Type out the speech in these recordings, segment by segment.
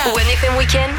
OneFM Weekend.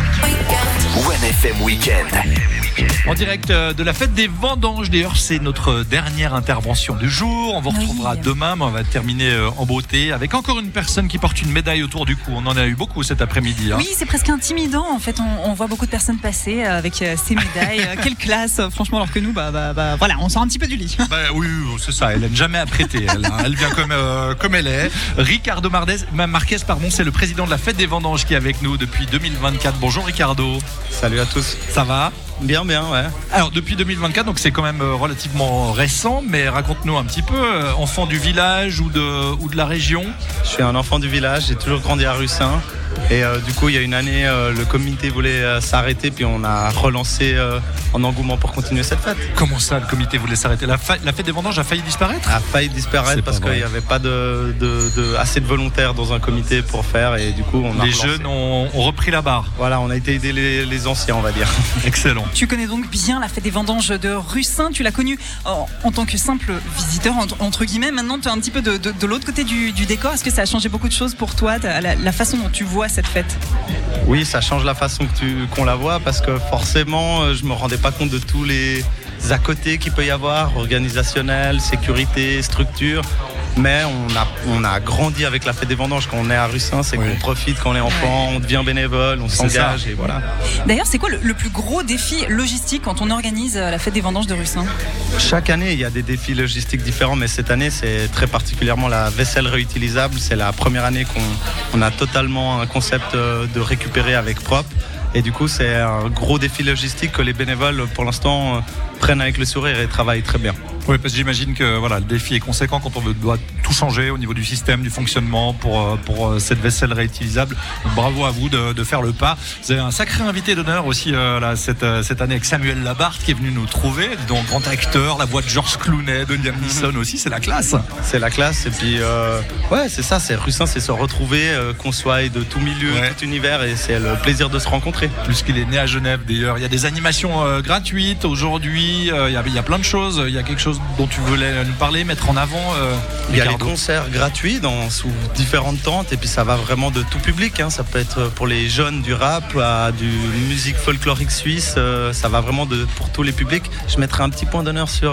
OneFM Weekend. En direct de la fête des vendanges. D'ailleurs, c'est notre dernière intervention du jour. On vous retrouvera demain, mais on va terminer en beauté avec encore une personne qui porte une médaille autour du cou. On en a eu beaucoup cet après-midi. Oui, c'est presque intimidant. En fait, on voit beaucoup de personnes passer avec ces médailles. Quelle classe, franchement, alors que nous, voilà, on sort un petit peu du lit. Oui, c'est ça. Elle n'aime jamais apprêter. Elle vient comme elle est. Ricardo Marquez, c'est le président de la fête des vendanges qui est avec nous depuis 2024. Bonjour Ricardo. Salut à tous. Ça va ? Bien, ouais. Alors depuis 2024, donc c'est quand même relativement récent, mais raconte-nous un petit peu, enfant du village ou de la région. Je suis un enfant du village, j'ai toujours grandi à Russin. Et du coup, il y a une année, le comité voulait s'arrêter, puis on a relancé en engouement pour continuer cette fête. Comment ça, le comité voulait s'arrêter ? La fête des vendanges a failli disparaître ? A failli disparaître parce qu'il n'y avait pas assez de volontaires dans un comité pour faire, et du coup, on a Les relancé. jeunes ont repris la barre. Voilà, on a été aider les anciens, on va dire. Excellent. Tu connais donc bien la fête des vendanges de Russin. Tu l'as connue en tant que simple visiteur, entre guillemets. Maintenant, tu es un petit peu de l'autre côté du décor. Est-ce que ça a changé beaucoup de choses pour toi, la façon dont tu vois cette fête ? Oui, ça change la façon qu'on la voit, parce que forcément, je me rendais pas compte de tous les à côté qu'il peut y avoir, organisationnel, sécurité, structure. Mais on a grandi avec la fête des vendanges. Quand on est à Russin, c'est qu'on profite quand on est enfant, on devient bénévole, on s'engage et voilà. D'ailleurs, c'est quoi le plus gros défi logistique quand on organise la fête des vendanges de Russin ? Chaque année, il y a des défis logistiques différents, mais cette année, c'est très particulièrement la vaisselle réutilisable. C'est la première année qu'on a totalement un concept de récupérer avec propre. Et du coup, c'est un gros défi logistique que les bénévoles, pour l'instant, prennent avec le sourire et travaillent très bien. Oui, parce que j'imagine que le défi est conséquent quand on doit tout changer au niveau du système, du fonctionnement pour cette vaisselle réutilisable. Donc, bravo à vous de faire le pas. Vous avez un sacré invité d'honneur aussi cette année avec Samuel Labarthe qui est venu nous trouver. Donc grand acteur, la voix de Georges Clooney, de Liam Neeson aussi, c'est la classe. C'est la classe et puis c'est ça, c'est Russin, c'est se retrouver, qu'on soit de tout milieu, tout univers, et c'est le plaisir de se rencontrer. Plus qu'il est né à Genève d'ailleurs. Il y a des animations gratuites aujourd'hui, il y a plein de choses. Il y a quelque chose dont tu voulais nous parler, mettre en avant Il y a les concerts gratuits sous différentes tentes, et puis ça va vraiment de tout public, hein. Ça peut être pour les jeunes du rap à du musique folklorique suisse, ça va vraiment pour tous les publics. Je mettrai un petit point d'honneur sur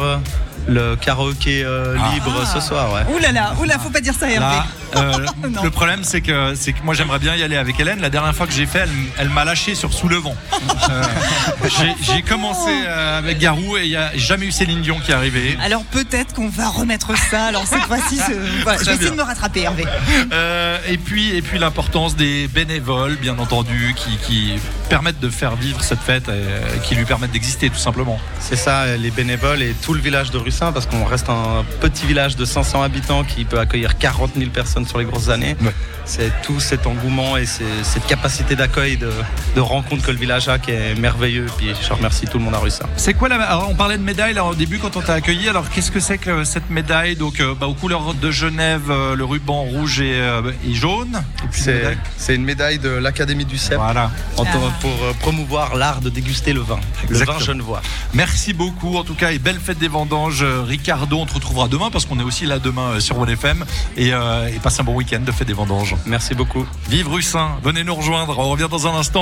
le karaoké libre ce soir. Oulala, faut pas dire ça, Hervé. Le problème c'est que moi j'aimerais bien y aller avec Hélène. La dernière fois que j'ai fait, elle m'a lâché sur Sous le vent. J'ai commencé avec Garou et il n'y a jamais eu Céline Dion qui est arrivée. Alors peut-être qu'on va remettre ça. Alors cette fois-ci, je vais essayer de me rattraper, Hervé. Et puis l'importance des bénévoles, bien entendu, qui permettent de faire vivre cette fête et qui lui permettent d'exister tout simplement. C'est ça, les bénévoles et tout le village de Russin, parce qu'on reste un petit village de 500 habitants qui peut accueillir 40 000 personnes sur les grosses années. Ouais. C'est tout cet engouement et cette capacité d'accueil, de rencontre que le village a qui est merveilleux. Puis je remercie tout le monde à Russin. C'est quoi alors, on parlait de médaille là, au début quand on t'a accueilli. Alors qu'est-ce que c'est que cette médaille ? Donc aux couleurs de Genève, le ruban rouge et jaune. Et puis c'est une médaille de l'Académie du CEP, pour promouvoir l'art de déguster le vin. Exactement. Le vin genevois. Merci beaucoup en tout cas et belle fête des vendanges, Ricardo. On te retrouvera demain parce qu'on est aussi là demain sur OneFM et passe un bon week-end de fête des vendanges. Merci beaucoup. Vive Russin, venez nous rejoindre, on revient dans un instant.